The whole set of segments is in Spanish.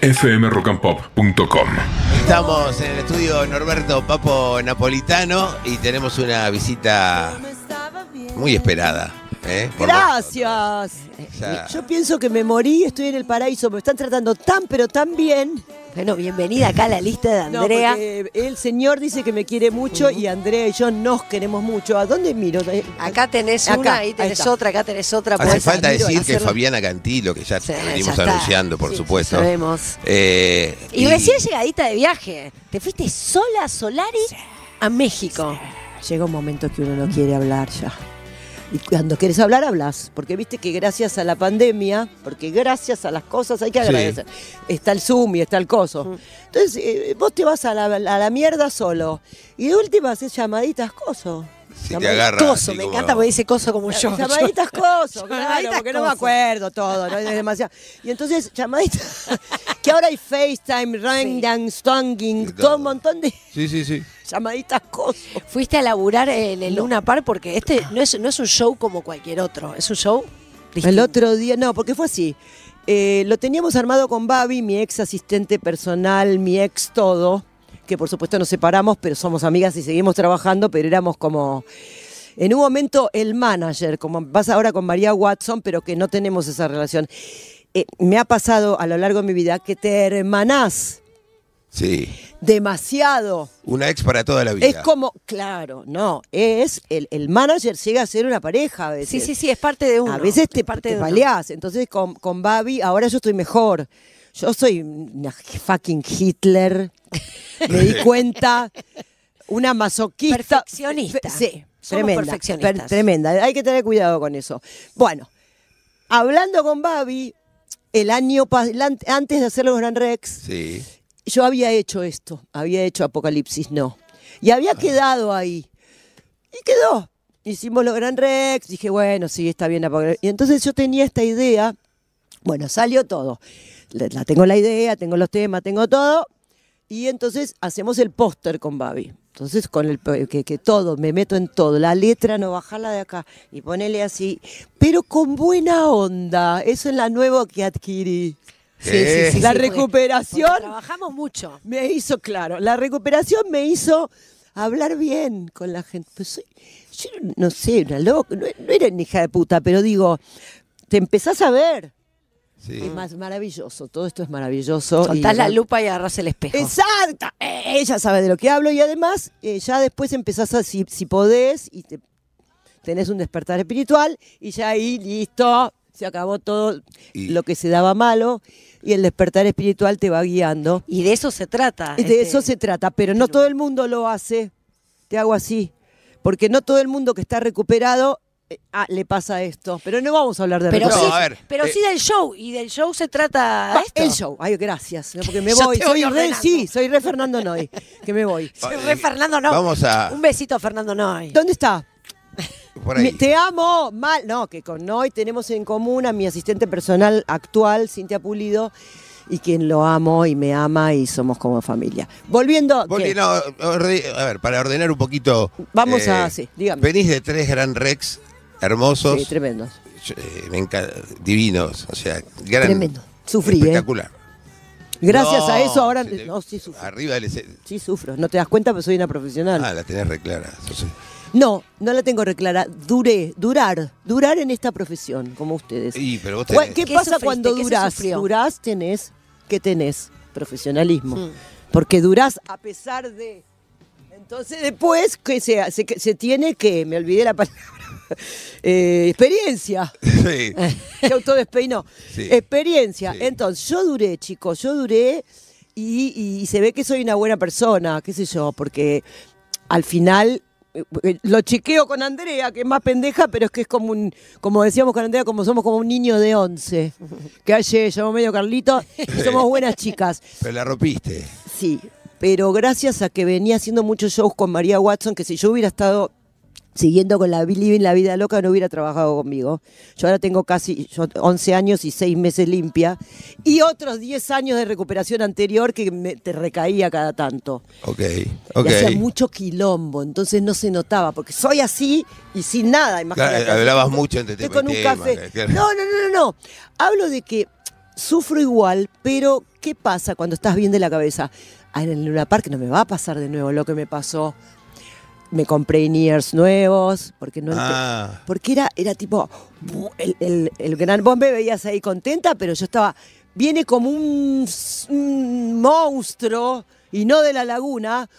fmrockandpop.com. Estamos en el estudio Norberto Papo Napolitano y tenemos una visita muy esperada. Gracias. Yo pienso que me morí, estoy en el paraíso, me están tratando tan pero tan bien. Bueno, bienvenida acá a la lista de Andrea. No, porque el señor dice que me quiere mucho y Andrea y yo nos queremos mucho. ¿A dónde miro? Acá tenés Acá, una, ahí tenés está. otra, acá tenés otra. Hace falta salir, decir que hacerlo. Fabiana Cantilo, que ya Sí, venimos ya está. anunciando, por supuesto. Sabemos. Y Y recién llegadita de viaje. Te fuiste sola, Solari, a México. Llega un momento que uno no quiere hablar ya. Y cuando quieres hablar, hablas. Porque viste que gracias a la pandemia, porque gracias a las cosas hay que agradecer. Está el Zoom y está el coso. Entonces, vos te vas a la mierda solo. Y de última haces llamaditas coso. si te agarra. Coso, así me como- encanta porque dice coso como yo. Llamaditas coso, claro, Llamaditas porque no me coso. acuerdo todo, ¿no? Es demasiado. Y entonces, llamaditas, que ahora hay FaceTime, Rangdang, Stonging, todo un montón de Sí. llamaditas coso. Fuiste a laburar en el Luna Park porque este no es un show como cualquier otro, es un show distinto. El otro día, no, porque fue así. Lo teníamos armado con Babi, mi ex asistente personal, mi ex todo, que por supuesto nos separamos, pero somos amigas y seguimos trabajando, pero éramos como, en un momento, el manager, como pasa ahora con María Watson, pero que no tenemos esa relación. Me ha pasado a lo largo de mi vida que te hermanás Sí. demasiado. Una ex para toda la vida. Es como, claro, no, es el manager llega a ser una pareja a veces. Sí, es parte de uno. A veces te es parte de uno. paleás. Entonces con Babi, ahora yo estoy mejor. Yo soy una fucking Hitler. Me di cuenta. Una masoquista. Perfeccionista. Sí, Somos tremenda. perfeccionistas. Tremenda. Hay que tener cuidado con eso. Bueno, hablando con Babi, el año antes de hacer los Gran Rex, Sí. yo había hecho esto. Había hecho Apocalipsis No. Y había quedado ahí. Y quedó. Hicimos los Gran Rex. Dije, bueno, sí, está bien Apocalipsis. Y entonces yo tenía esta idea. Bueno, salió todo. Tengo la idea, tengo los temas, tengo todo. Y entonces hacemos el póster con Babi. Entonces, con el que todo, me meto en todo. La letra, no bajarla de acá. Y ponele así. Pero con buena onda. Eso es la nueva que adquirí. Sí. La porque recuperación trabajamos mucho. me hizo, claro, la recuperación me hizo hablar bien con la gente. Pues yo no sé, una loca, no era una hija de puta, pero digo, te empezás a ver. Sí. Es más maravilloso, todo esto es maravilloso. Soltás Y- la lupa y agarrás el espejo. Exacto, ella sabe de lo que hablo y además ya después empezás a, si podés, y tenés un despertar espiritual y ya ahí, listo, se acabó todo Y- lo que se daba malo y el despertar espiritual te va guiando. Y de eso se trata. De eso se trata, pero no todo el mundo lo hace. Te hago así. Porque no todo el mundo que está recuperado le pasa esto. Pero no vamos a hablar de Pero, No, sí, recuperación. a ver, pero sí del show. Y del show se trata esto. El show. Ay, gracias. ¿no? Porque me Yo voy. te voy Soy re, ordenando. sí, soy re Fernando Noy. Que me voy. Soy re Fernando Noy. Vamos a. Un besito a Fernando Noy. ¿Dónde está? Por ahí. Te amo. Mal. No, que con Noy tenemos en común a mi asistente personal actual, Cintia Pulido, y quien lo amo y me ama y somos como familia. Volviendo. ¿qué? No, a ver, para ordenar un poquito. Vamos a. Sí, dígame. Venís de 3 Gran Rex hermosos. Sí, tremendo. Me encanta, divinos. O sea, gran, Tremendo. Sufrí, espectacular. Gracias No, a eso ahora. se te- No, sí sufro. Arriba del escenario. Sí sufro. No te das cuenta, pero soy una profesional. Ah, la tenés reclara. No, no la tengo reclara. Durar en esta profesión, como ustedes. Sí, pero vos ¿Qué tenés. ¿Qué pasa sufriste? cuando ¿Qué se durás? sufrió? Durás, ¿qué tenés? Profesionalismo. Porque durás a pesar de. Entonces después, que se tiene que, me olvidé la palabra, experiencia. Sí. Se autodespeinó. Sí. Experiencia. Sí. Entonces, yo duré, chicos, y se ve que soy una buena persona, qué sé yo, porque al final lo chequeo con Andrea, que es más pendeja, pero es que es como decíamos con Andrea, como somos como un niño de 11. Que ayer llamó medio Carlito y somos buenas chicas. Pero la rompiste. Sí, pero gracias a que venía haciendo muchos shows con María Watson, que si yo hubiera estado siguiendo con la Living la vida loca, no hubiera trabajado conmigo. Yo ahora tengo casi 11 años y 6 meses limpia. Y otros 10 años de recuperación anterior que te recaía cada tanto. Ok. Y hacía Ok. mucho quilombo, entonces no se notaba, porque soy así y sin nada, imagínate. Claro, hablabas mucho entre Estoy tema y con un tema, café. claro. No. Hablo de que sufro igual, pero ¿qué pasa cuando estás bien de la cabeza? En el Luna Park no me va a pasar de nuevo lo que me pasó. Me compré in-ears nuevos, porque no porque era tipo, el gran, vos me veías ahí contenta, pero yo estaba, viene como un monstruo, y no de la laguna,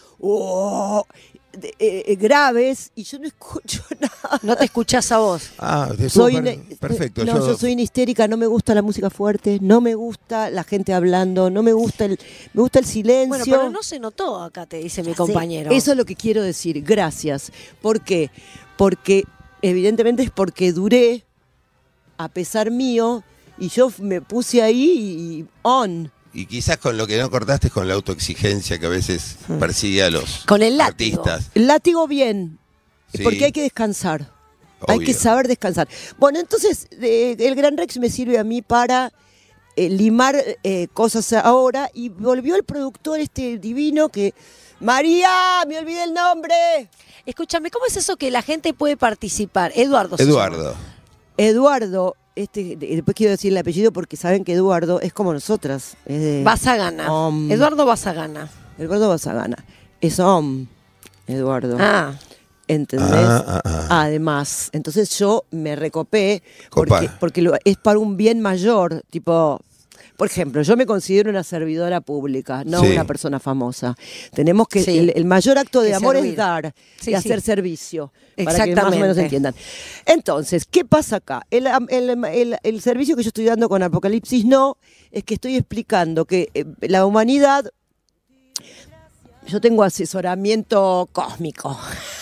graves, y yo no escucho nada. No te escuchás a vos. Perfecto. Yo soy una histérica, no me gusta la música fuerte, no me gusta la gente hablando, no me gusta me gusta el silencio. Bueno, pero no se notó acá, te dice mi compañero. Eso es lo que quiero decir, gracias. ¿Por qué? Porque evidentemente es porque duré, a pesar mío, y yo me puse ahí y on. Y quizás con lo que no cortaste es con la autoexigencia que a veces persigue a los con el látigo. artistas. El látigo bien, Sí. porque hay que descansar. Obvio. Hay que saber descansar. Bueno, entonces el Gran Rex me sirve a mí para limar cosas ahora, y volvió el productor este divino que... María, me olvidé el nombre. Escúchame, ¿cómo es eso que la gente puede participar? Eduardo. Eduardo, después quiero decir el apellido porque saben que Eduardo es como nosotras. Es de Basagana. Eduardo Basagana. Eduardo Basagana. Es Eduardo. Ah. ¿Entendés? Además, entonces yo me recopé porque es para un bien mayor, tipo... Por ejemplo, yo me considero una servidora pública, no una persona famosa. Tenemos que, el mayor acto de amor es dar y hacer servicio, para que más o menos entiendan. Entonces, ¿qué pasa acá? El servicio que yo estoy dando con Apocalipsis No, es que estoy explicando que la humanidad, yo tengo asesoramiento cósmico.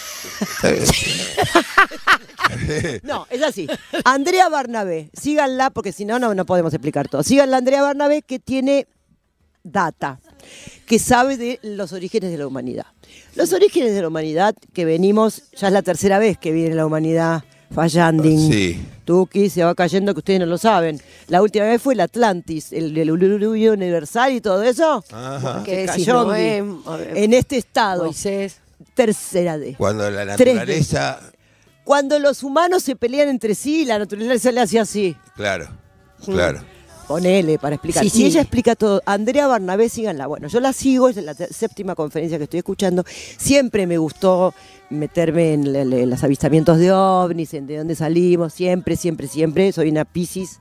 No, es así. Andrea Barnabé, síganla porque si no, no podemos explicar todo. Síganla, Andrea Barnabé, que tiene data, que sabe de los orígenes de la humanidad. Los orígenes de la humanidad que venimos, ya es la tercera vez que viene la humanidad fallando. Sí. Tuki, se va cayendo, que ustedes no lo saben. La última vez fue el Atlantis, el diluvio universal y todo eso. Ajá. Que cayó en este estado. Moisés. Tercera D. Cuando la naturaleza... Cuando los humanos se pelean entre sí, la naturaleza le hace así. Claro. Ponele para explicar. Sí, y ella explica todo. Andrea Barnabé, síganla. Bueno, yo la sigo, es la séptima conferencia que estoy escuchando. Siempre me gustó meterme en los avistamientos de ovnis, en de dónde salimos. Siempre. Soy una Piscis.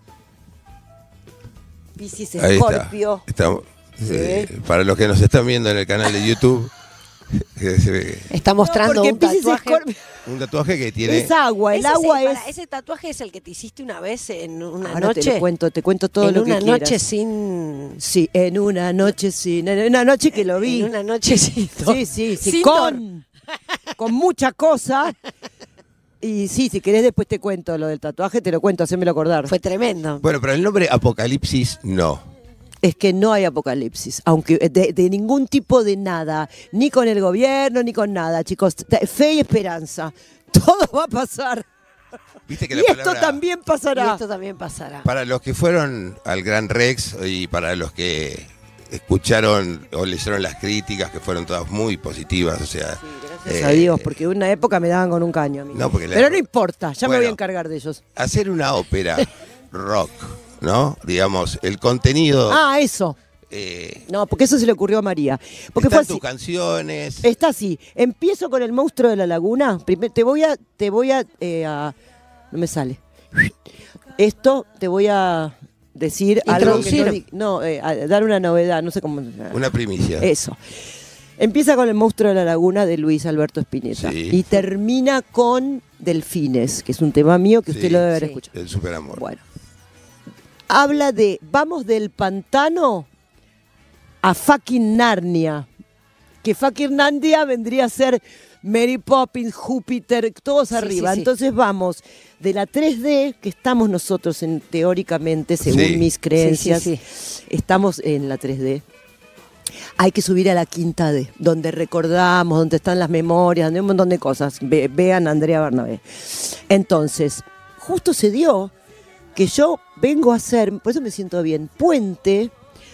Piscis Escorpio. Estamos, para los que nos están viendo en el canal de YouTube... Está mostrando un tatuaje que tiene... Es agua, el agua es... Ese tatuaje es el que te hiciste una vez en una Ahora noche. Te cuento todo lo que quieras. En una noche sin... Sí, en una noche sin... En una noche que lo vi. En una noche sin... Sí, con mucha cosa. Y sí, si querés después te cuento lo del tatuaje, te lo cuento, hacémelo acordar. Fue tremendo. Bueno, pero el nombre Apocalipsis no. Es que no hay apocalipsis, aunque de ningún tipo de nada, ni con el gobierno, ni con nada, chicos. Fe y esperanza. Todo va a pasar. ¿Viste que y esto también pasará. Para los que fueron al Gran Rex y para los que escucharon o leyeron las críticas, que fueron todas muy positivas, o sea... Sí, gracias a Dios, porque una época me daban con un caño a mí. Pero no importa, ya me voy a encargar de ellos. Hacer una ópera rock, ¿no? Digamos, el contenido... Eso. No, porque eso se le ocurrió a María. Porque están fue así. tus canciones. Está así. Empiezo con el monstruo de la laguna. Te voy a no me sale. Esto te voy a decir algo que a dar una novedad, no sé cómo. Una primicia. Eso. Empieza con el monstruo de la laguna de Luis Alberto Spinetta y termina con Delfines, que es un tema mío que usted lo debe haber escuchado. El superamor. Bueno. Habla de vamos del pantano a fucking Narnia. Que fucking Narnia vendría a ser Mary Poppins, Júpiter, todos arriba. Entonces vamos de la 3D, que estamos nosotros teóricamente, según mis creencias, estamos en la 3D. Hay que subir a la 5D, donde recordamos, donde están las memorias, donde hay un montón de cosas. Vean a Andrea Barnabé. Entonces, justo se dio que yo vengo a hacer, por eso me siento bien, puente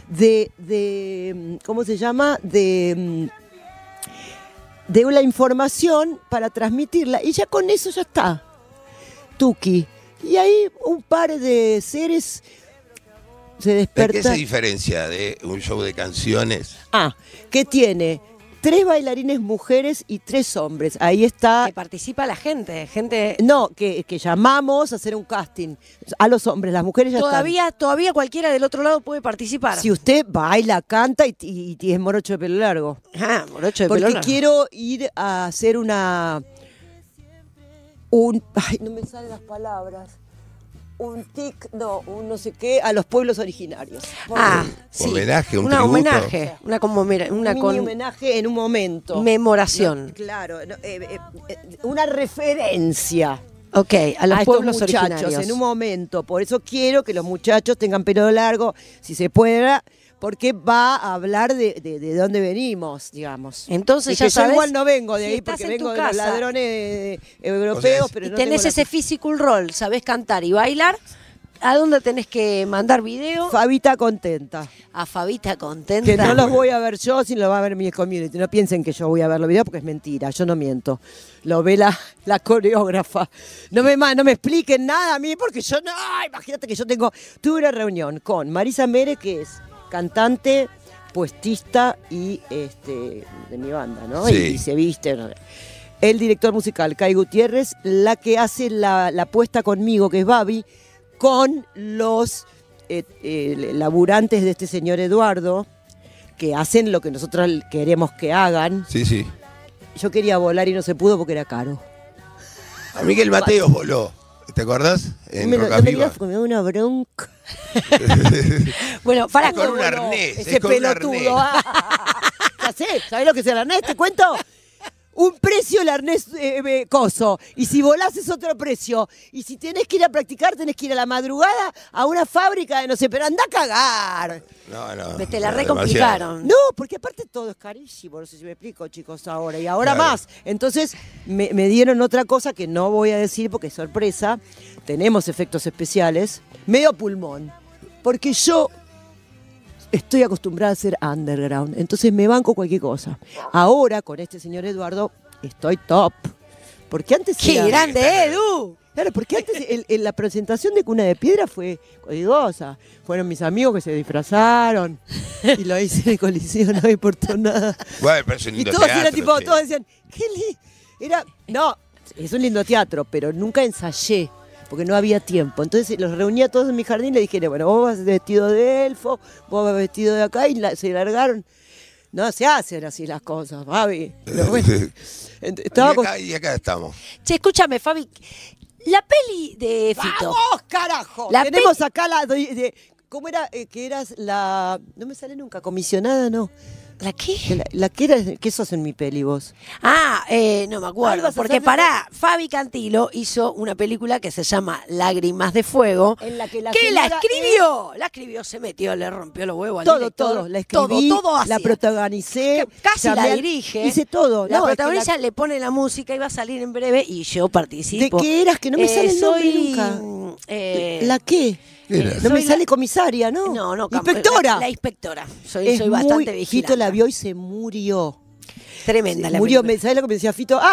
de ¿cómo se llama? De la información para transmitirla. Y ya con eso ya está. Tuki. Y ahí un par de seres se ¿De qué se desperta. diferencia de un show de canciones? Que tiene 3 bailarines mujeres y 3 hombres. Ahí está. Que participa la gente. No, que llamamos a hacer un casting. A los hombres, las mujeres ya Todavía cualquiera del otro lado puede participar. están. Si usted baila, canta y es morocho de pelo largo. Ah, morocho de Porque pelo largo. quiero ir a hacer ay, no me salen las palabras. Un no sé qué, a los pueblos originarios. Sí. Homenaje, un un tributo. homenaje. Un mini homenaje en un momento. Memoración. No, claro, una referencia. Ok, a los estos pueblos muchachos originarios. en un momento. Por eso quiero que los muchachos tengan pelo largo, si se pueda, porque va a hablar de dónde venimos, digamos. Entonces y ya que yo sabes, igual no vengo de si ahí estás porque en vengo tu de los casa ladrones europeos, O sea, pero y no tenés tengo ese physical role, sabés cantar y bailar, ¿a dónde tenés que mandar video? Fabita contenta. A Fabita Contenta. Que no los voy a ver yo, sino lo va a ver mi community. No piensen que yo voy a ver los videos porque es mentira, yo no miento. Lo ve la coreógrafa. No me expliquen nada a mí porque yo no. Imagínate que tuve una reunión con Marisa Mere, que es cantante, puestista y de mi banda, ¿no? Sí. Y se viste. ¿no? El director musical, Kai Gutiérrez, la que hace la puesta conmigo, que es Babi, con los laburantes de este señor Eduardo, que hacen lo que nosotros queremos que hagan. Sí, sí. Yo quería volar y no se pudo porque era caro. A Miguel Mateos voló. ¿Te acordás? En No Roca me Viva. digas porque me da una bronca. Bueno, para Con un arnés. Ese es con un pelotudo. arnés. Ya sé, ¿sabés lo que es el arnés? ¿Te cuento? Un precio el arnés coso. Y si volás es otro precio. Y si tenés que ir a practicar, tenés que ir a la madrugada a una fábrica de no sé, pero anda a cagar. No. te la no, recomplicaron. No, porque aparte todo es carísimo. No sé si me explico, chicos, ahora. Y ahora Claro. más. Entonces me dieron otra cosa que no voy a decir porque es sorpresa. Tenemos efectos especiales. Medio pulmón. Porque yo estoy acostumbrada a ser underground, entonces me banco cualquier cosa. Ahora, con este señor Eduardo, estoy top. Porque antes ¡Qué era- grande, Edu! Claro, porque antes la presentación de Cuna de Piedra fue códigosa. Fueron mis amigos que se disfrazaron y lo hice en el Coliseo, no me importó nada. Bueno, pero es un Y lindo todos teatro, eran tipo, che. todos decían, qué no, es un lindo teatro, pero nunca ensayé, porque no había tiempo. Entonces los reuní a todos en mi jardín y le dije, bueno, vos vas vestido de elfo, vos vas vestido de acá, y se largaron. No se hacen así las cosas, Fabi. Pero bueno, estaba con... Y acá estamos. Che, escúchame, Fabi. La peli de Fito. ¡Vamos, carajo! La Tenemos acá ¿cómo era que eras la... No me sale nunca, comisionada, no. ¿La qué? La que era... ¿Qué sos en mi peli vos? No me Ahí acuerdo. vas a Porque hacer de- pará, Fabi Cantilo hizo una película que se llama Lágrimas de Fuego. En la que la ¿Qué la señora escribió? La escribió, se metió, le rompió los huevos al Todo, director. todo. La escribí, todo la hacía. protagonicé. Casi llamé la al- dirige. Hice todo. La No, es que protagonista le pone la música y va a salir en breve y yo participo. ¿De qué eras? Que no me sale el nombre soy, nunca. eh, ¿La qué? Era. No me soy sale comisaria, ¿no? No, Inspectora. La inspectora. Soy Es bastante muy- vigilante. Fito la vio y se murió. Tremenda la Murió, película. ¿sabes lo que me decía Fito?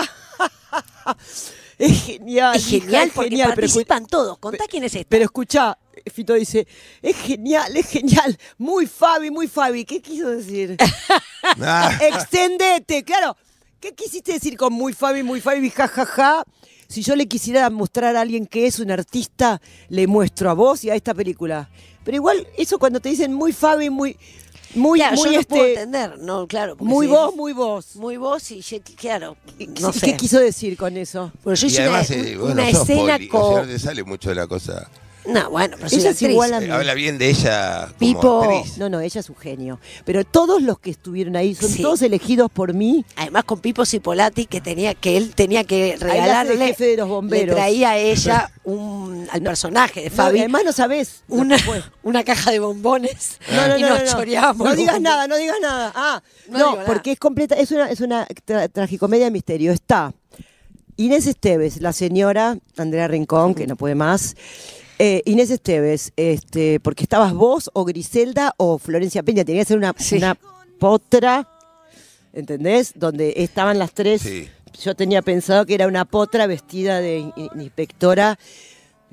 Es genial. Es hija, genial es porque genial, pero participan todos. Contá quién es esta. Pero escuchá, Fito dice, es genial, muy Fabi. ¿Qué quiso decir? Ah, Extendete, claro. ¿Qué quisiste decir con muy Fabi, jajaja? Si yo le quisiera mostrar a alguien que es un artista, le muestro a vos y a esta película. Pero igual, eso cuando te dicen muy Fabi, muy Claro, yo no puedo este, entender, no, claro. porque muy si vos, es- muy vos. Muy vos y claro, ¿Y no qué sé. quiso decir con eso? Bueno, yo y hice además, una bueno, sos escena poli, o sea, no con... te sale mucho de la cosa. No, bueno, pero soy Ella es actriz. igual a mí. Habla bien de ella como Pipo. actriz. No, ella es un genio. Pero todos los que estuvieron ahí son Sí. todos elegidos por mí. Además con Pipo Cipolati, que él tenía que Ahí la hace regalarle, el jefe de los bomberos. le traía a ella al personaje de Fabi Además no sabés. lo una, que fue. una caja de bombones No, y nos choreábamos. No los digas bombones. nada, no digas nada. No No, digo nada. porque es completa, es una tragicomedia de misterio. Está Inés Esteves, la señora Andrea Rincón, que no puede más. Inés Esteves, porque estabas vos o Griselda o Florencia Peña, tenía que ser una potra, ¿entendés? Donde estaban las tres. Sí. Yo tenía pensado que era una potra vestida de inspectora.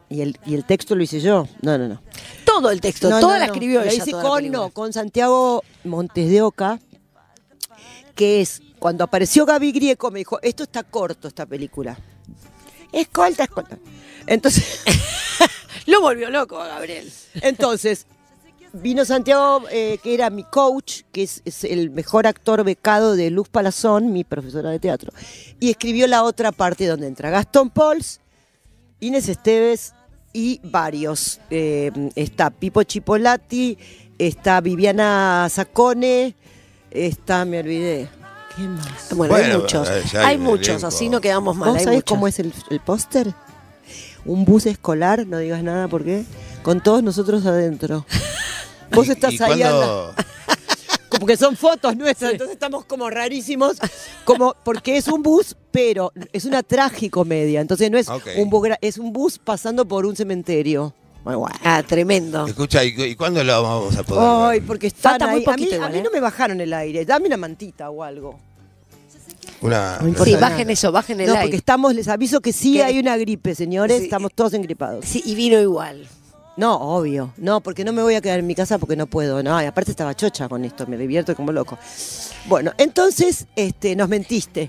Y el texto lo hice yo. No. Todo el texto, toda la escribió Lo ella. hice toda la película. con Santiago Montes de Oca, que es, cuando apareció Gaby Grieco, me dijo, esto está corto, esta película. Es corta. Entonces, Lo volvió loco a Gabriel. entonces vino Santiago, que era mi coach, que es el mejor actor becado de Luz Palazón, mi profesora de teatro, y escribió la otra parte donde entra Gastón Pauls, Inés Esteves y varios. Está Pipo Chipolati, está Viviana Sacone, me olvidé. ¿Qué más? Bueno, hay Bueno, muchos. ya Hay un muchos, elenco. así no quedamos mal. ¿Vos hay sabés muchos. cómo es el póster? Un bus escolar, no digas nada, ¿por qué? Con todos nosotros adentro. Vos estás ¿Y ahí cuándo- como que son fotos nuestras, entonces estamos como rarísimos, porque es un bus, pero es una tragicomedia, entonces no es Ok. un bus, es un bus pasando por un cementerio. Bueno. Ah, tremendo. Escucha, ¿y cuándo lo vamos a poder Ay, ver? porque están Falta muy ahí. poquito a igual, mí ¿eh? no me bajaron el aire, dame una mantita o algo. Una, No importa Sí, nada. bajen eso, bajen el No, aire. porque estamos, les aviso que sí Que- hay una gripe, señores, Sí. estamos todos engripados. Sí, y vino igual. No, obvio. No, porque no me voy a quedar en mi casa porque no puedo. No, y aparte estaba chocha con esto, me divierto como loco. Bueno, entonces, nos mentiste.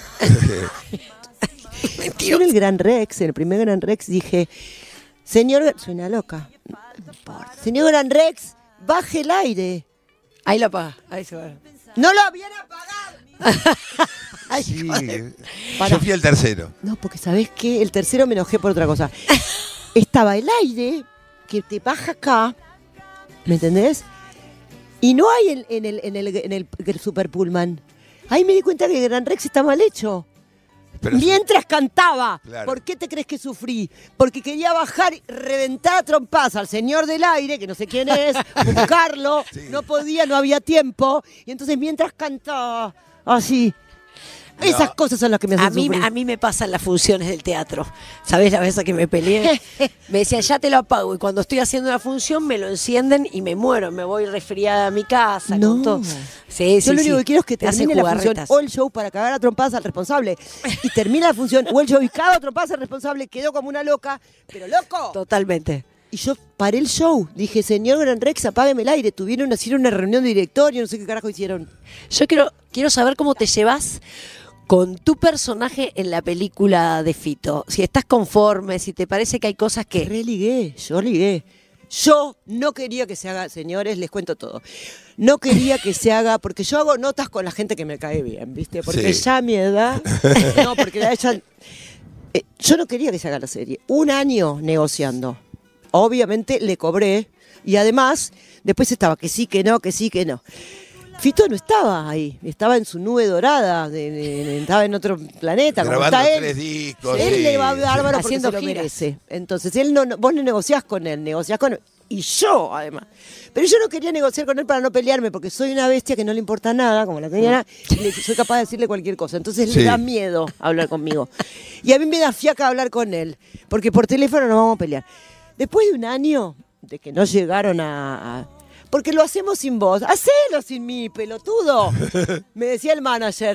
Yo en el Gran Rex, en el primer Gran Rex, dije, señor, suena loca. No importa. Señor Gran Rex, baje el aire. Ahí lo apaga. Ahí se va. No lo habían apagado. Ay, Sí, Pará. yo fui el tercero. No, porque ¿sabés qué? El tercero me enojé por otra cosa. Estaba el aire que te baja acá, ¿me entendés? Y no hay en el Super Pullman. Ahí me di cuenta que el Gran Rex está mal hecho. Pero Mientras cantaba. Claro. ¿Por qué te crees que sufrí? Porque quería bajar y reventar a trompadas al señor del aire, que no sé quién es, buscarlo. Sí. No podía, no había tiempo. Y entonces mientras cantaba, así. Esas cosas son las que me hacen sufrir. A mí me pasan las funciones del teatro. ¿Sabés la vez que me peleé? Me decían, ya te lo apago. Y cuando estoy haciendo la función, me lo encienden y me muero. Me voy resfriada a mi casa. No. Con todo. Sí, Yo lo único que quiero es que Te hacen termine la función jugarretas. o el show para cagar a trompadas al responsable. Y termina la función o el show y caga a trompadas al responsable. Quedó como una loca, pero loco. Totalmente. Y yo paré el show. Dije, señor Gran Rex, apágueme el aire. Hicieron una reunión de directorio, no sé qué carajo hicieron. Yo quiero saber cómo te llevas con tu personaje en la película de Fito. Si estás conforme, si te parece que hay cosas que... Yo ligué. Yo no quería que se haga, señores, les cuento todo. No quería que se haga, porque yo hago notas con la gente que me cae bien, ¿viste? Porque Sí. ya a mi edad, no, porque yo no quería que se haga la serie. Un año negociando. Obviamente le cobré y además después estaba que sí, que no, que sí, que no. Fito no estaba ahí, estaba en su nube dorada, estaba en otro planeta, como Grabando está él. 3 discos. Él sí, le va bárbaro porque Haciendo se lo giras. merece. Entonces, vos no negociás con él, negociás con... Y yo, además. Pero yo no quería negociar con él para no pelearme, porque soy una bestia que no le importa nada, como la tenía, y soy capaz de decirle cualquier cosa. Entonces Sí. le da miedo hablar conmigo. Y a mí me da fiaca hablar con él, porque por teléfono nos vamos a pelear. Después de un año de que no llegaron porque lo hacemos sin vos. ¡Hacelo sin mí, pelotudo! Me decía el manager.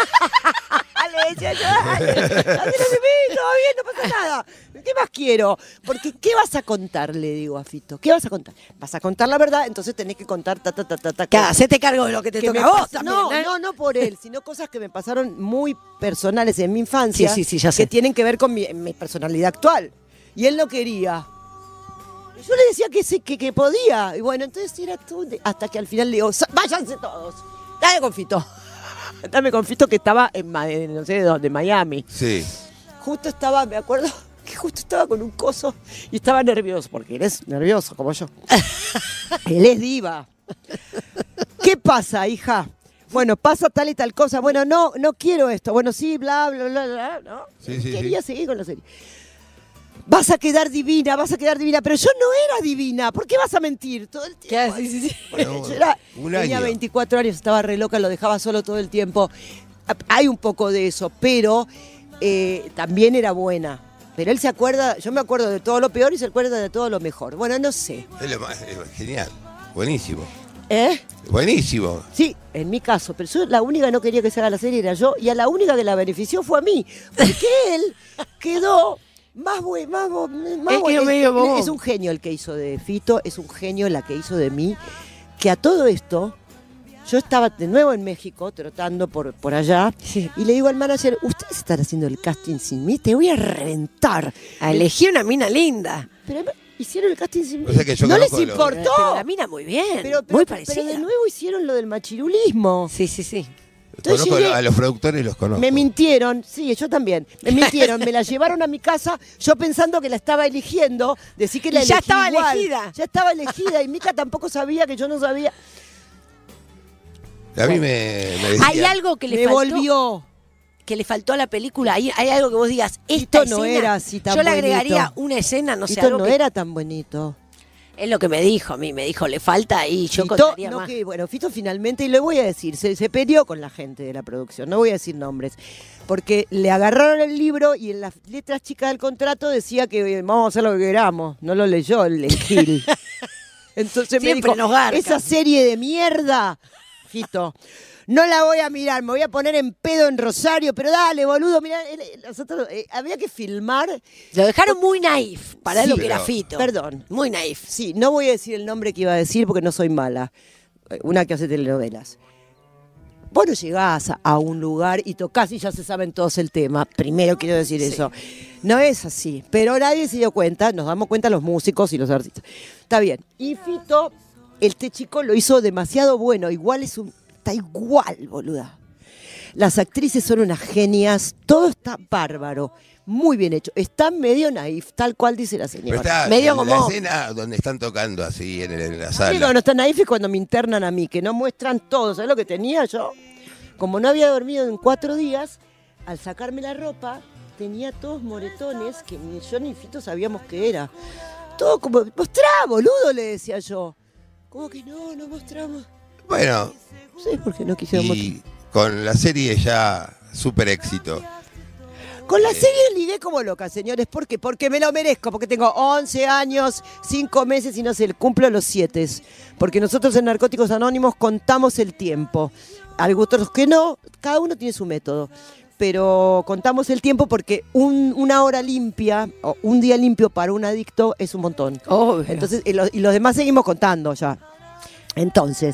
Le decía yo, hacelo sin mí, todo bien, no pasa nada. ¿Qué más quiero? Porque, ¿qué vas a contar? Le digo a Fito. ¿Qué vas a contar? Vas a contar la verdad, entonces tenés que contar Que hacete cargo de lo que te que toca me a vos pasa- también. no, ¿eh? no por él, sino cosas que me pasaron muy personales en mi infancia. Sí, ya sé. Que tienen que ver con mi personalidad actual. Y él no quería. Yo le decía que sí, que podía. Y bueno, entonces era todo. Hasta que al final le digo, váyanse todos. Dame con Fito. Dame con Fito que estaba en no sé de dónde, Miami. Sí. Justo estaba, me acuerdo, que justo estaba con un coso y estaba nervioso, porque él es nervioso como yo. Él es diva. ¿Qué pasa, hija? Bueno, pasa tal y tal cosa. Bueno, no quiero esto. Bueno, sí, bla, bla, bla, bla, ¿no? Sí, sí, Quería seguir con la serie. Vas a quedar divina, pero yo no era divina. ¿Por qué vas a mentir todo el tiempo? Sí. Porque Bueno, yo un tenía año. 24 años, estaba re loca, lo dejaba solo todo el tiempo. Hay un poco de eso, pero también era buena. Pero él se acuerda, yo me acuerdo de todo lo peor y se acuerda de todo lo mejor. Bueno, no sé. Es genial. Buenísimo. ¿Eh? Buenísimo. Sí, en mi caso, pero yo la única que no quería que se haga la serie era yo y a la única que la benefició fue a mí. Porque él quedó Más Es que medio bobo. es un genio el que hizo de Fito, es un genio la que hizo de mí, que a todo esto, yo estaba de nuevo en México, trotando por allá, Sí. y le digo al manager, ustedes están haciendo el casting sin mí, te voy a reventar. Elegí una mina linda. Pero hicieron el casting sin mí. O sea que yo no les conozco lo- importó. Pero la mina muy bien. muy parecida. Pero de nuevo hicieron lo del machirulismo. Sí, sí, sí. Entonces Conozco llegué- a los productores, los conozco. Me mintieron, sí, yo también. Me mintieron, me la llevaron a mi casa, yo pensando que la estaba eligiendo, decir que la Y ya elegí estaba igual. elegida. Ya estaba elegida y Mica tampoco sabía que yo no sabía. A mí me decía, Hay algo que le Me faltó. volvió. Que le faltó a la película. Hay algo que vos digas, Fito esta no escena, era así tan yo le agregaría bonito. una escena, no sé, Fito algo no que era tan bonito. es lo que me dijo a mí, me dijo, le falta y yo Fito, contaría no más. que, bueno, Fito finalmente, y lo voy a decir, se peleó con la gente de la producción, no voy a decir nombres, porque le agarraron el libro y en las letras chicas del contrato decía que vamos a hacer lo que queramos, no lo leyó el Gil. Entonces me Siempre dijo, nos garcan. esa serie de mierda, Fito, no la voy a mirar, me voy a poner en pedo en Rosario, pero dale, boludo, mirá, nosotros había que filmar. Lo dejaron muy naif para Sí, lo que era pero- Fito. Perdón. Muy naif. Sí, no voy a decir el nombre que iba a decir porque no soy mala. Una que hace telenovelas. Vos no llegás a un lugar y tocás y ya se saben todos el tema. Primero quiero decir eso. No es así. Pero nadie se dio cuenta, nos damos cuenta los músicos y los artistas. Está bien. Y Fito, este chico lo hizo demasiado bueno. Igual está igual, boluda. Las actrices son unas genias. Todo está bárbaro. Muy bien hecho. Está medio naif, tal cual dice la pero señora. está Medio en como- la escena donde están tocando así en la Sí, sala. cuando están naif es cuando me internan a mí, que no muestran todo. ¿Sabes lo que tenía yo? Como no había dormido en 4 días, al sacarme la ropa, tenía todos moretones que ni yo ni Fito sabíamos que era. Todo como, mostrá, boludo, le decía yo. Como que no mostramos. Bueno, No sé por qué no quisieron mostrar. y con la serie ya súper éxito. Con la serie ligué como loca, señores. ¿Por qué? Porque me lo merezco. Porque tengo 11 años, 5 meses y no sé, cumplo los 7. Porque nosotros en Narcóticos Anónimos contamos el tiempo. Algunos que no, cada uno tiene su método. Pero contamos el tiempo porque una hora limpia o un día limpio para un adicto es un montón. Obvio. Entonces, y los demás seguimos contando ya. Entonces,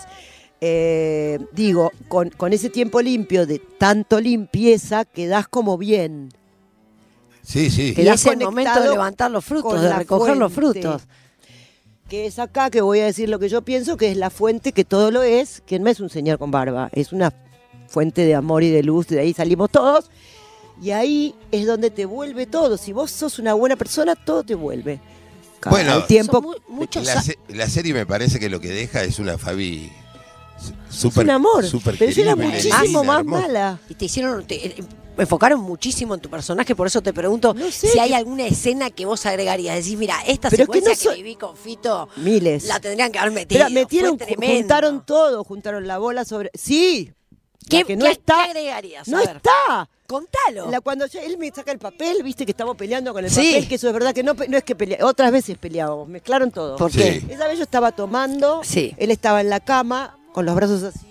digo, con ese tiempo limpio, de tanto limpieza, quedás como bien. Sí, sí. y quedás es el momento de conectado levantar los frutos, con de la recoger los fuente. frutos. Que es acá que voy a decir lo que yo pienso, que es la fuente que todo lo es, que no es un señor con barba, es una fuente de amor y de luz, de ahí salimos todos, y ahí es donde te vuelve todo. Si vos sos una buena persona, todo te vuelve. Bueno, al tiempo Son muchos La serie me parece que lo que deja es una Fabi es súper un amor, súper pero yo era querible, muchísimo linda, más hermosa. mala. Y te hicieron, me enfocaron muchísimo en tu personaje, por eso te pregunto No sé, si hay que- alguna escena que vos agregarías. Decís, mira, esta Pero es que secuencia no que, soy- viví con Fito, Miles. la tendrían que haber metido. Pero metieron, Fue tremendo. juntaron todo, juntaron la bola sobre... Sí, ¿Qué, la que no qué- está, qué agregarías? no A ver, está. contalo. Cuando él me saca el papel, viste que estamos peleando con el Sí. papel, que eso es verdad que no es que peleábamos, otras veces peleábamos, mezclaron todo. ¿Por Sí. qué? Esa vez yo estaba tomando, Sí. él estaba en la cama, con los brazos así,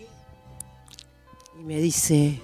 y me dice,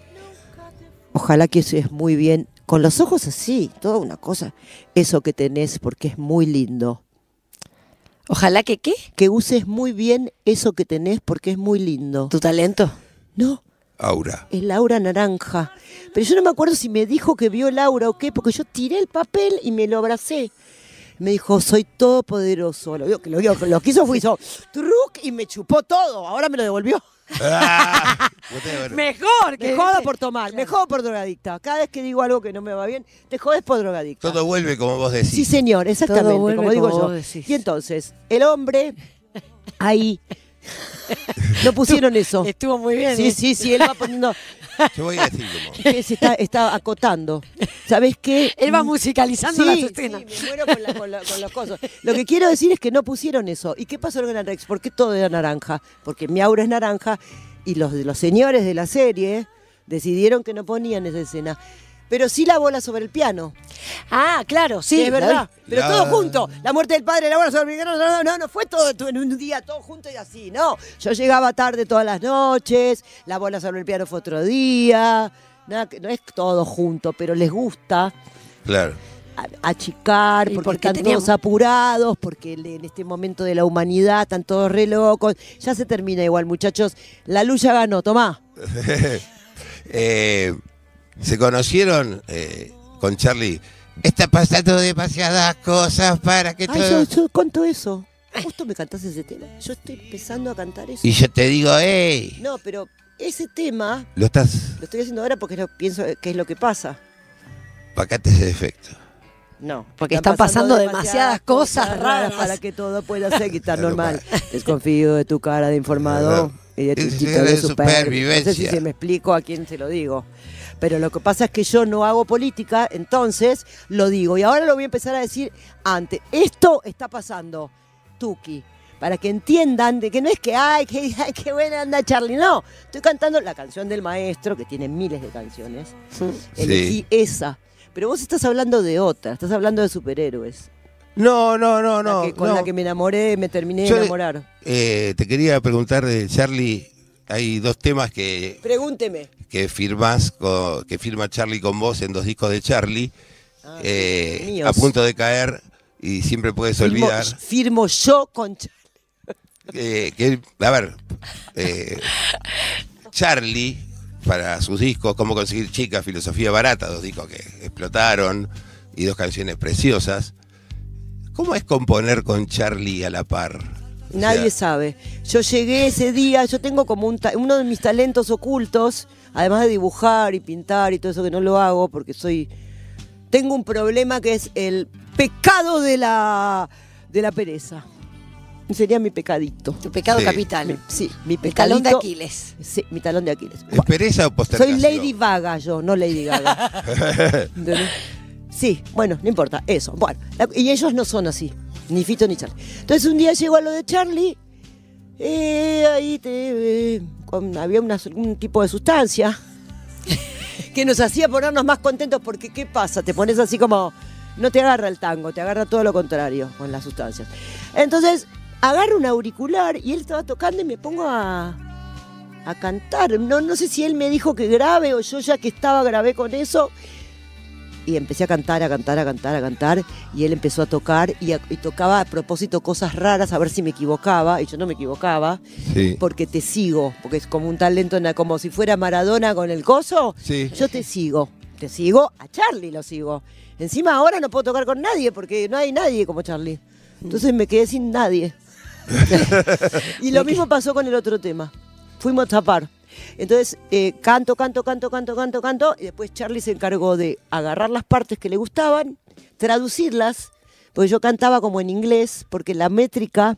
ojalá que uses muy bien, con los ojos así, toda una cosa, eso que tenés, porque es muy lindo. Ojalá que, ¿qué? Que uses muy bien eso que tenés, porque es muy lindo. ¿Tu talento? No, Aura. es Laura Naranja. Pero yo no me acuerdo si me dijo que vio Laura o qué, porque yo tiré el papel y me lo abracé. Me dijo, soy todopoderoso. Lo que hizo fue hizo truc y me chupó todo. Ahora me lo devolvió. Ah, vos tenés que ver. Mejor Me joda por tomar, me jodo por drogadicta. Cada vez que digo algo que no me va bien, te jodes por drogadicta. Todo vuelve como vos decís. Sí, señor, exactamente, Todo vuelve como digo como yo. vos decís. Y entonces, el hombre, ahí, no pusieron eso. Estuvo muy bien. Sí, ¿eh? sí, él va poniendo, Yo voy a decir como. que se está acotando. ¿Sabes qué? Él va musicalizando las escenas. Sí, me muero con las cosas. Lo que quiero decir es que no pusieron eso. ¿Y qué pasó en Gran Rex? ¿Por qué todo era naranja? Porque mi aura es naranja y los señores de la serie decidieron que no ponían esa escena. Pero sí la bola sobre el piano. Ah, claro, sí. Sí, es verdad. Pero La- todo junto. La muerte del padre, la bola sobre el piano. No fue todo en un día, todo junto y así. No. Yo llegaba tarde todas las noches. La bola sobre el piano fue otro día. Nada, no es todo junto, pero les gusta. Claro. achicar, Y porque porque están teníamos- todos apurados, porque en este momento de la humanidad están todos re locos. Ya se termina igual, muchachos. La luz ya ganó, tomá. Se conocieron con Charlie. Está pasando demasiadas cosas para que Ay, todo... yo canto eso. Justo me cantás ese tema. Yo estoy empezando a cantar eso. Y yo te digo, hey, No, pero ese tema lo estás... lo estoy haciendo ahora porque pienso que es lo que pasa. Pacate ese defecto. No, Porque están pasando demasiadas cosas raras. para que todo pueda ser estar normal. Desconfío de tu cara de informado y de tu Es instinto de de supervivencia. No sé si se me explico a quién se lo digo. Pero lo que pasa es que yo no hago política, entonces lo digo. Y ahora lo voy a empezar a decir antes. Esto está pasando, Tuki. Para que entiendan de que no es que, ay, qué buena anda Charlie. No, estoy cantando la canción del maestro, que tiene miles de canciones. Elegí esa. Pero vos estás hablando de otra, estás hablando de superhéroes. No. Con la que me enamoré, me terminé de Yo, enamorar. Te quería preguntar de Charlie. Hay dos temas que Pregúnteme. firma Charlie con vos en 2 discos de Charlie. Míos. A punto de caer y siempre puedes olvidar. Firmo yo con Charlie, para sus discos, Cómo conseguir chicas, Filosofía barata, 2 discos que explotaron y 2 canciones preciosas. ¿Cómo es componer con Charlie a la par? O Nadie sea, sabe. Yo llegué ese día, yo tengo como uno de mis talentos ocultos, además de dibujar y pintar y todo eso que no lo hago porque tengo un problema que es el pecado de la pereza. Sería mi pecadito. Tu pecado Sí. capital. Sí, mi El pecadito. talón de Aquiles. Sí, mi talón de Aquiles. ¿es pereza o postergación? Soy Lady Gaga yo, no Lady Gaga. ¿Entendés? Sí, bueno, no importa, eso. Bueno, y ellos no son así, ni Fito ni Charlie. Entonces un día llegó a lo de Charlie, ahí había un tipo de sustancia que nos hacía ponernos más contentos porque ¿qué pasa? Te pones así como, no te agarra el tango, te agarra todo lo contrario con las sustancias. Entonces agarro un auricular y él estaba tocando y me pongo a cantar. No sé si él me dijo que grabe o yo ya que estaba grabé con eso. Y empecé a cantar, y él empezó a tocar y tocaba a propósito cosas raras a ver si me equivocaba, y yo no me equivocaba, Sí. porque te sigo, porque es como un talento, como si fuera Maradona con el coso, Sí. yo te sigo, a Charlie lo sigo. Encima ahora no puedo tocar con nadie, porque no hay nadie como Charlie. Entonces me quedé sin nadie. Y lo mismo pasó con el otro tema, fuimos a tapar. Entonces canto, y después Charlie se encargó de agarrar las partes que le gustaban, traducirlas, porque yo cantaba como en inglés, porque la métrica,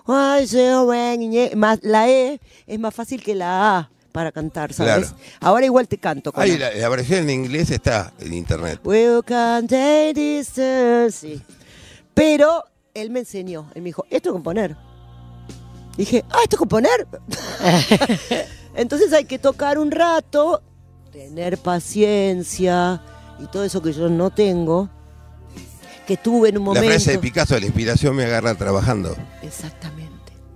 más la E es más fácil que la A para cantar, ¿sabes? Claro. Ahora igual te canto. Con La versión en inglés está en internet. We'll contain this, sí. Pero él me enseñó, él me dijo, esto es componer. Dije, ¿esto es componer? Entonces hay que tocar un rato, tener paciencia y todo eso que yo no tengo, que tuve en un momento. La frase de Picasso, la inspiración me agarra trabajando. Exactamente.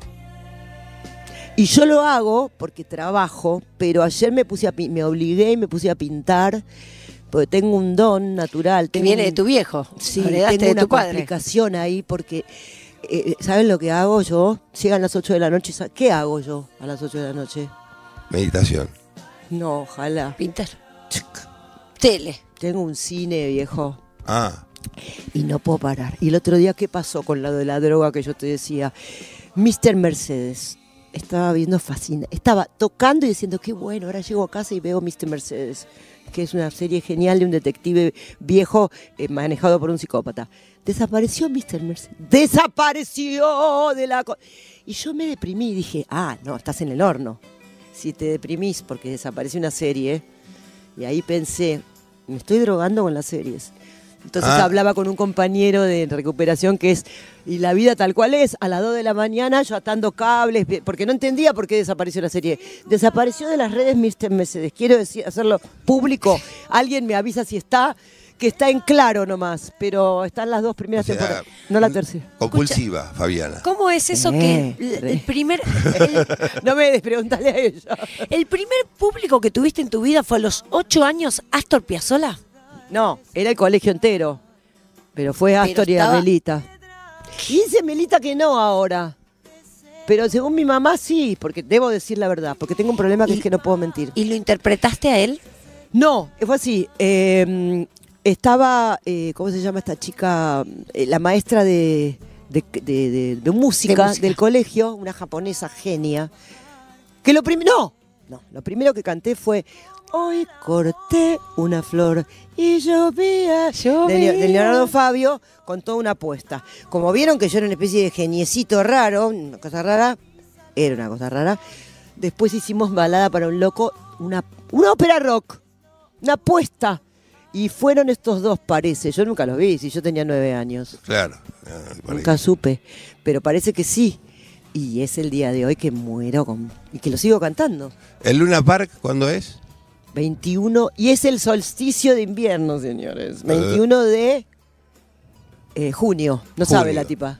Y yo lo hago porque trabajo, pero ayer me obligué y me puse a pintar, porque tengo un don natural. Que viene de tu viejo. Sí, Heredaste tengo de una tu padre. complicación ahí porque, ¿saben lo que hago yo? Llegan las 8 de la noche, ¿qué hago yo a las 8 de la noche? Meditación. No, ojalá. Pintar. Tele. Tengo un cine, viejo, Ah, y no puedo parar. Y el otro día, ¿qué pasó con lo de la droga que yo te decía? Mr. Mercedes. Estaba viendo fascinante. Estaba tocando y diciendo, qué bueno, ahora llego a casa y veo Mr. Mercedes, que es una serie genial de un detective viejo manejado por un psicópata. Desapareció Mr. Mercedes. Desapareció de la... Y yo me deprimí y dije, no, estás en el horno. Si te deprimís porque desapareció una serie, y ahí pensé, me estoy drogando con las series. Entonces hablaba con un compañero de recuperación que es, y la vida tal cual es, a las 2 de la mañana yo atando cables, porque no entendía por qué desapareció la serie. Desapareció de las redes Mr. Mercedes. Quiero decir, hacerlo público. Alguien me avisa si está, que está en claro nomás, pero están las 2 primeras o sea, temporadas, no la tercera. compulsiva, Fabiana. ¿Cómo es eso que el primer No me des, preguntale a ella. el primer público que tuviste en tu vida fue a los 8 años Astor Piazzolla? No, era el colegio entero. Pero fue Astor y estaba- Melita. Y dice Melita que no ahora. Pero según mi mamá sí, porque debo decir la verdad, porque tengo un problema que es que no puedo mentir. ¿Y lo interpretaste a él? No, fue así. Estaba, ¿cómo se llama esta chica? La maestra de música del colegio, una japonesa genia. Que lo primero, no, lo primero que canté fue Hoy corté una flor y llovía. De Leonardo Fabio con toda una apuesta. Como vieron que yo era una especie de geniecito raro, una cosa rara, era una cosa rara. Después hicimos Balada para un loco, una ópera rock, una apuesta. Y fueron estos dos, parece. Yo nunca los vi, si yo tenía 9 años. Claro. Nunca supe, pero parece que sí. Y es el día de hoy que muero y que lo sigo cantando. ¿El Luna Park cuándo es? 21, y es el solsticio de invierno, señores. 21 de junio, no sabe Junio. la tipa.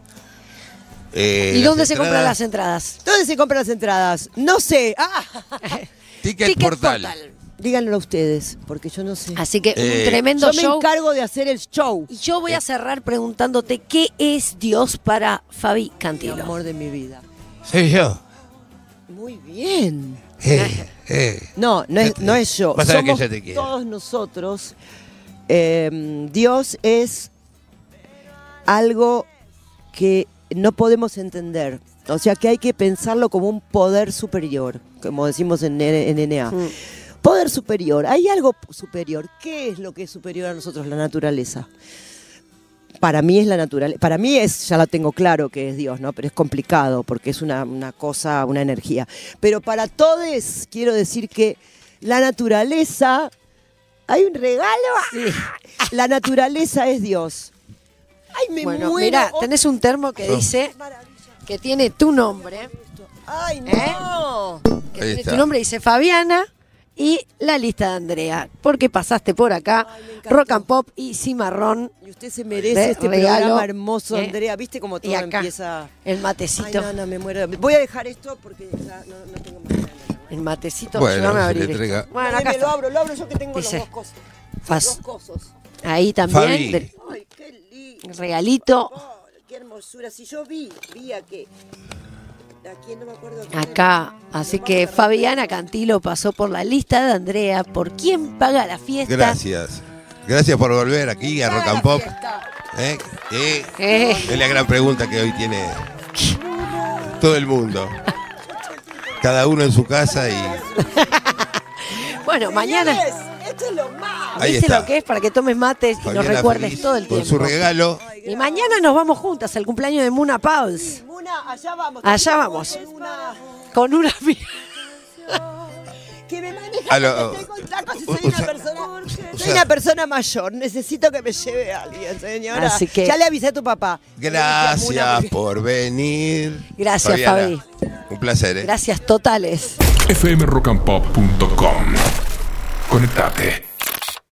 ¿Y dónde se compran las entradas? ¿Dónde se compran las entradas? No sé. Ticket Portal. Díganlo a ustedes, porque yo no sé. Así que un tremendo Yo me show. encargo de hacer el show. Y yo voy a cerrar preguntándote qué es Dios para Fabi El Cantilo. amor de mi vida. Soy yo. Muy bien. No es yo. Vas a ver que Somos yo te quiero. todos nosotros. Dios es algo que no podemos entender. O sea que hay que pensarlo como un poder superior, como decimos en NA. Poder superior. Hay algo superior. ¿Qué es lo que es superior a nosotros? La naturaleza. Para mí es la naturaleza. Para mí ya la tengo claro que es Dios, ¿no? Pero es complicado porque es una cosa, una energía. Pero para todos quiero decir que la naturaleza, hay un regalo. La naturaleza es Dios. Ay, me Bueno, muero. mira, tenés un termo que dice que tiene tu nombre. Ay, no. Que Ahí tiene está. tu nombre, dice Fabiana. Y la lista de Andrea, porque pasaste por acá, Ay, me encantó. Rock and Pop y Cimarrón, Y usted se merece De este regalo, programa hermoso, ¿eh? Andrea. ¿Viste cómo todo y acá empieza? el Ay, matecito. no, me muero. Voy a dejar esto porque ya no tengo más ganas. El matecito, Bueno, ayúdame a se abrir le esto. entrega. Bueno, Nadie acá me lo está. abro yo que tengo Dice, los dos cosas. Fas- Dos cosos. Ahí también, Fabi. del Ay, qué lindo. regalito. Oh, qué hermosura. Si yo vi a que... ¿A quién no me acuerdo? a quién Acá, era? así No me que acuerdo. Fabiana Cantilo pasó por la lista de Andrea, por quién paga la fiesta. Gracias. Gracias por volver aquí a Rock and Pop. Es la gran pregunta que hoy tiene todo el mundo. Cada uno en su casa y Bueno, mañana, Señores, esto es lo más. Ahí ¿viste está. lo que es? Para que tomes mates y nos Fabiana recuerdes feliz todo el con tiempo. su regalo. Y mañana nos vamos juntas al cumpleaños de Muna Pauls. Muna, allá vamos. Allá vamos. Con una- Con una amiga. que me maneja A lo- que tengo tacos y u- soy usa- soy una persona mayor. Necesito que me lleve a alguien, señora. Así que- ya le avisé a tu papá. Gracias por venir. Gracias, Fabiana, un placer, ¿eh? Gracias totales. fmrockandpop.com. Conectate.